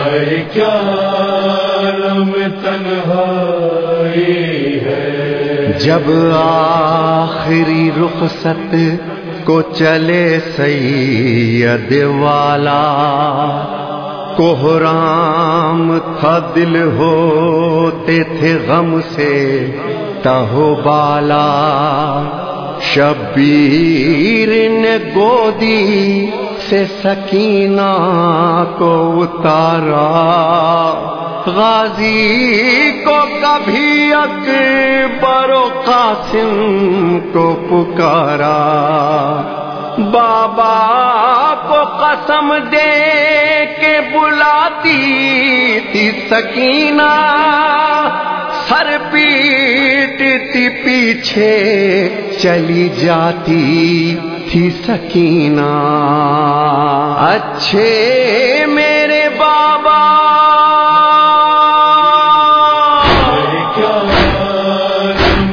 کیا عالم تنہائی ہے، جب آخری رخصت کو چلے سید والا، کوہرام تھا دل ہوتے تھے غم سے تہو بالا، شبیر نے گودی سے سکینہ کو اتارا، غازی کو کبھی اکبر و قاسم کو پکارا، بابا کو قسم دے کے بلاتی تھی سکینہ، سر پیٹتی پیچھے چلی جاتی تھی سکینہ، اچھے میرے بابا کیا عالم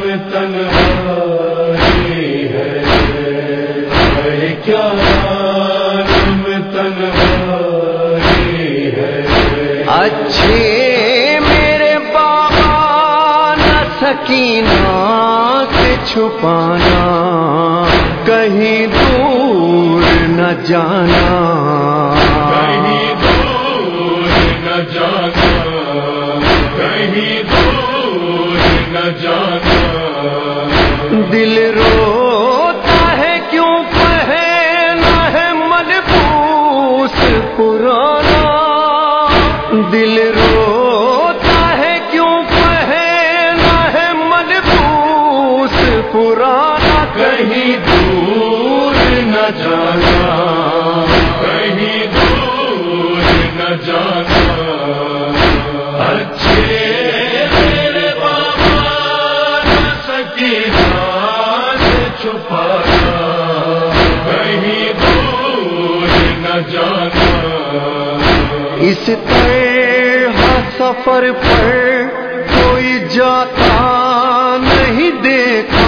تنہائی ہے، کیا عالم تنہائی ہے، اچھے سکینہ سے چھپانا، کہیں دور نہ جانا، کہیں دور نہ جانا، کہیں دور نہ جانا، دل روتا ہے کیوں پہنا ہے ملبوس پرانا، دل روتا ہے کیوں پرانا، کہیں دور نہ جانا، کہیں دور نہ جانا، اچھے میرے بابا سکینہ سے چھپانا، کہیں دور نہ جانا، اس طرح سفر پر کوئی جاتا نہیں دیکھا،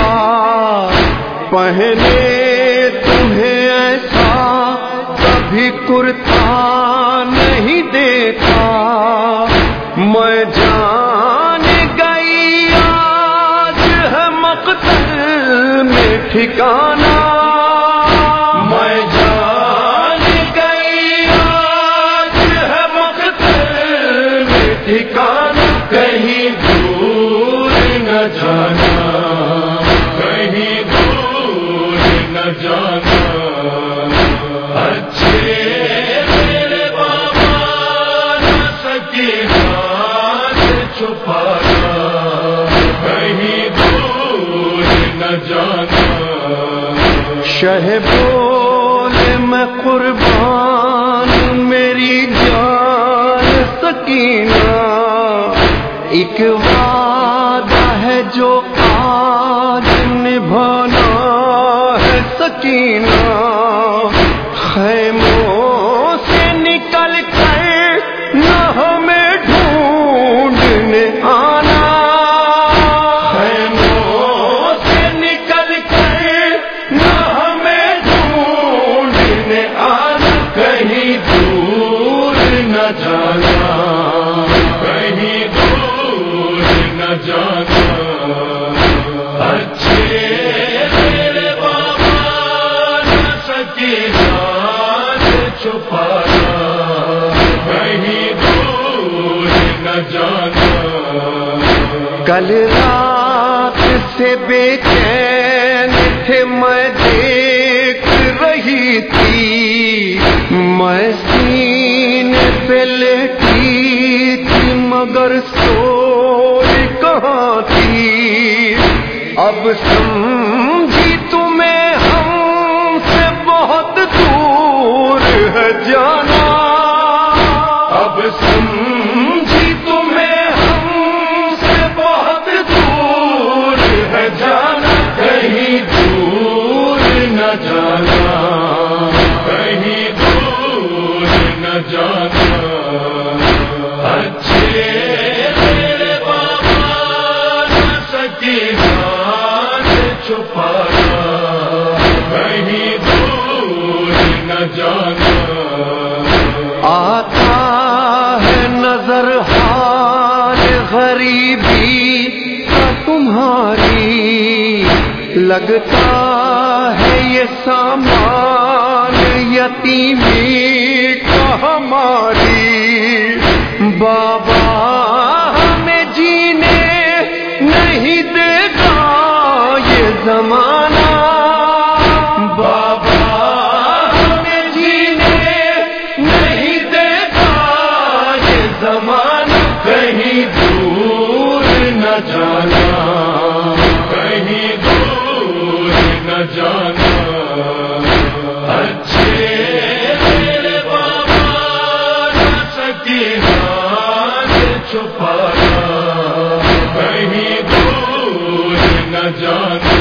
پہنے تمہیں ایسا کبھی کرتا نہیں دیکھا، میں جان گئی آج ہے مقتل میں ٹھکانا، میں جان گئی آج ہے مقتل میں ٹھکانا، کہیں دور نہ جانا، کہیں دور نہ جانا، اچھے میرے بابا سکینہ سے چھپانا، کہیں دور نہ جانا، شہ بولے میں قربان میری جان سکینہ، ایک وعدہ ہے جو آج نبھانا ہے سکینہ، خیموں سے نکل کر نہ ہمیں ڈھونڈنے آنا، خیموں سے نکل کر نہ ہمیں ڈھونڈنے آنا، کہیں دور نہ جانا، کہیں دور نہ جانا، اچھے میرے بابا سکینہ سے چھپانا، کہیں دور نہ جانا، کل رات سے بے چین تھے میں دیکھ رہی تھی، میں سینے پہ لیٹی تھی مگر سوئی کہاں تھی، اب سمجھی تمہیں ہم سے بہت دور ہے جانا، اب سمجھی تمہیں ہم سے بہت دور ہے جانا، کہیں دور نہ جانا، کہیں دور نہ جانا، اچھے میرے بابا سکینہ سے چھپانا، کہیں دور نہ جانا، آتا ہے غریبی کا تمہاری لگتا ہے یہ سامان یتیمی کا ہماری بابا ہمیں جینے نہیں دے گا یہ زمانہ بابا ہمیں جینے نہیں دے گا یہ زمانہ کہیں دور نہ جانا کہیں دور نہ جانا اچھے میرے بابا نہ سکینہ سے چھپانا کہیں دور نہ جانا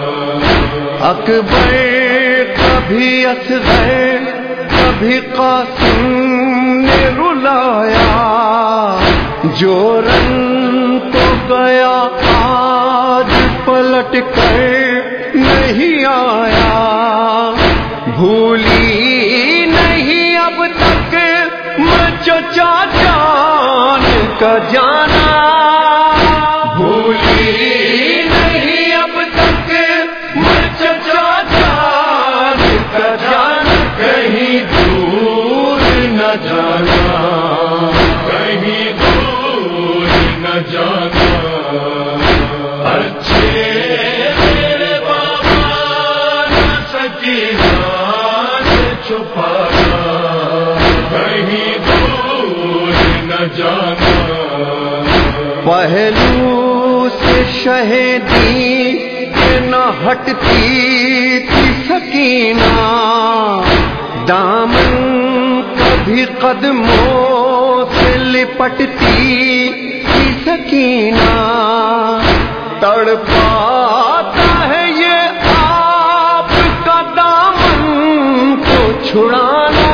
اکبر کبھی اصغر کبھی قاسم نے رلایا جو رنگ تو گیا آج پلٹ کر نہیں آیا بھولی نہیں اب تک میں چچا جان کا جانا بھولی نہیں اب تک میں چچا جان کا جانا کہیں دور نہ جانا کہیں دور نہ جانا اچھے میرے بابا نہ سکینہ سے چھپانا کہیں دور نہ جانا پہلو سے شہدی کہ نہ ہٹتی تھی سکینہ دامن کبھی قدموں سے لپٹتی تھی سکینہ تڑپاتا ہے یہ آپ کا دامن کو چھڑانا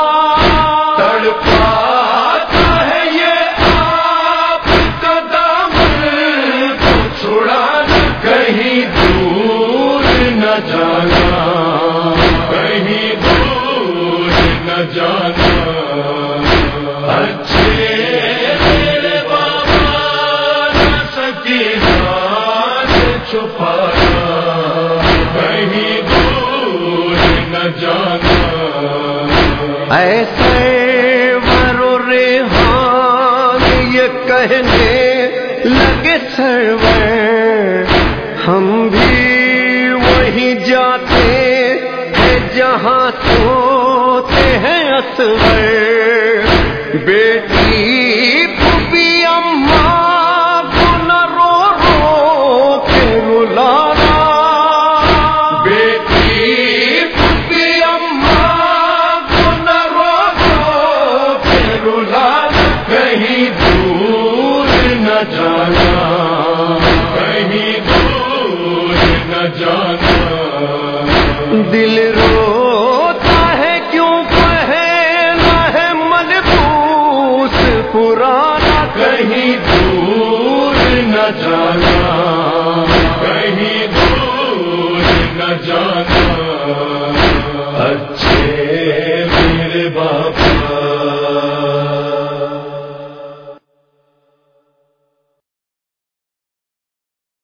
تڑپاتا ہے یہ آپ کا دامن کو چھڑانا کہیں دور نہ جانا کہیں دور نہ جانا اچھے میرے بابا نہ سکینہ سے چھپانا کہیں دور نہ جانا ایسے ورو ریحان یہ کہنے لگے سرور ہم بھی وہیں جاتے ہیں جہاں سوتے ہیں اصغر بیٹی پھوپھی اماں کو نہ رو رو کے رلانا بیٹی پھوپھی اماں کو نہ رو رو کے رلانا کہیں دور نہ جانا کہیں دور نہ جانا دل روتا ہے کیوں پہنا ہے منحوس پرانا کہیں دور نہ جانا کہیں دور نہ جانا